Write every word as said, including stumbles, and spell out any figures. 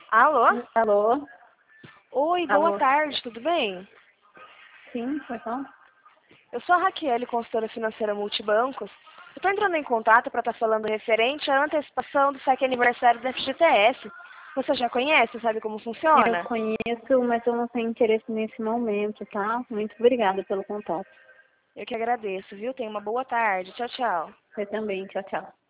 Alô? Alô? Oi, boa Alô? tarde, tudo bem? Sim, foi bom? Eu sou a Raquel, consultora financeira Multibancos. Eu estou entrando em contato para estar falando referente à antecipação do saque aniversário da F G T S. Você já conhece, sabe como Eu funciona? conheço, mas eu não tenho interesse nesse momento, tá? Muito obrigada pelo contato. Eu que agradeço, viu? Tenha uma boa tarde. Tchau, tchau. Você também. Tchau, tchau.